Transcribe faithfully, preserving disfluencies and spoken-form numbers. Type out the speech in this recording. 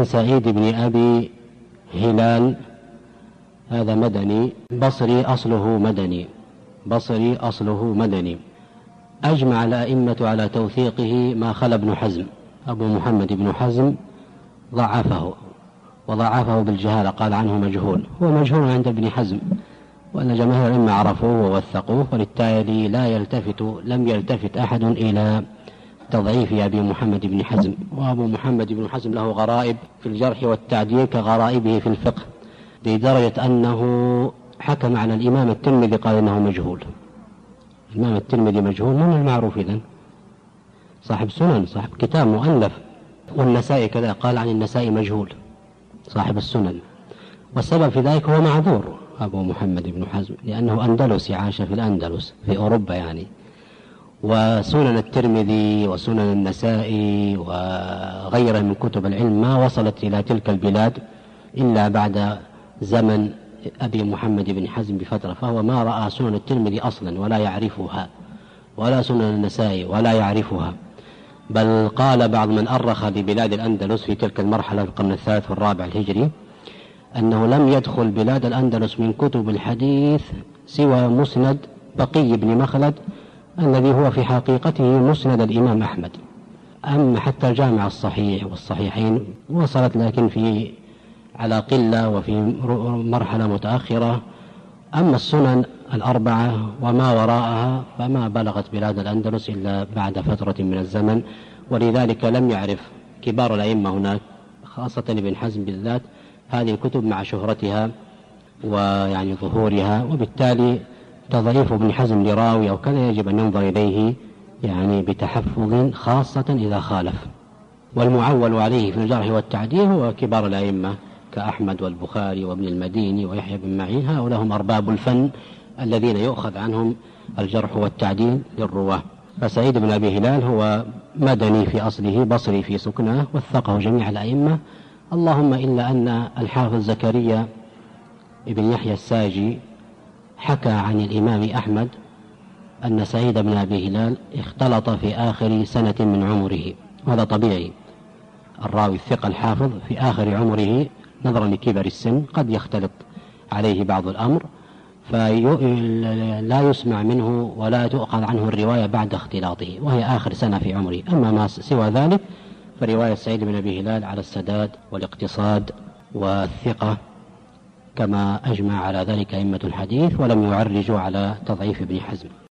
عن سعيد بن أبي هلال، هذا مدني بصري أصله مدني بصري أصله مدني أجمع الأئمة على توثيقه ما خلا ابن حزم. أبو محمد بن حزم ضعفه وضعفه بالجهالة، قال عنه مجهول، هو مجهول عند ابن حزم، وأن جماهير العلم عرفوه ووثقوه، وبالتالي لا يلتفت لم يلتفت أحد إلى تضعيف أبي محمد بن حزم. وأبو محمد بن حزم له غرائب في الجرح والتعديل كغرائبه في الفقه، لدرجة أنه حكم على الإمام الترمذي قال إنه مجهول. الإمام الترمذي مجهول، من المعروف إذن؟ صاحب سنن، صاحب كتاب مؤلف. والنسائي كذا قال عن النسائي مجهول صاحب السنن، والسبب في ذلك هو معذور أبو محمد بن حزم، لأنه أندلسي، عاش في الأندلس في أوروبا يعني. وسنن الترمذي وسنن النسائي وغيره من كتب العلم ما وصلت إلى تلك البلاد إلا بعد زمن أبي محمد بن حزم بفترة، فهو ما رأى سنن الترمذي أصلا ولا يعرفها، ولا سنن النسائي ولا يعرفها. بل قال بعض من أرخ ببلاد الأندلس في تلك المرحلة في القرن الثالث والرابع الهجري أنه لم يدخل بلاد الأندلس من كتب الحديث سوى مسند بقي بن مخلد الذي هو في حقيقته مسند الإمام أحمد. أما حتى الجامع الصحيح والصحيحين وصلت، لكن في على قلة وفي مرحلة متأخرة. أما السنن الأربعة وما وراءها فما بلغت بلاد الأندلس إلا بعد فترة من الزمن، ولذلك لم يعرف كبار الأئمة هناك خاصة ابن حزم بالذات هذه الكتب مع شهرتها ويعني ظهورها، وبالتالي تضعيف ابن حزم لراوي أو كذا يجب أن ينظر إليه يعني بتحفظ، خاصة إذا خالف. والمعول عليه في الجرح والتعديل هو كبار الأئمة كأحمد والبخاري وابن المديني ويحيى بن معين، هؤلاء هم أرباب الفن الذين يؤخذ عنهم الجرح والتعديل للرواه. فسعيد بن أبي هلال هو مدني في أصله بصري في سكنه، وثقه جميع الأئمة، اللهم إلا أن الحافظ زكريا ابن يحيى الساجي حكى عن الإمام أحمد أن سعيد بن أبي هلال اختلط في آخر سنة من عمره، وهذا طبيعي، الراوي الثقة الحافظ في آخر عمره نظرا لكبر السن قد يختلط عليه بعض الأمر فلا يسمع منه ولا تؤخذ عنه الرواية بعد اختلاطه، وهي آخر سنة في عمره. أما ما سوى ذلك فرواية سعيد بن أبي هلال على السداد والاقتصاد والثقة كما أجمع على ذلك أئمة الحديث، ولم يعرجوا على تضعيف ابن حزم.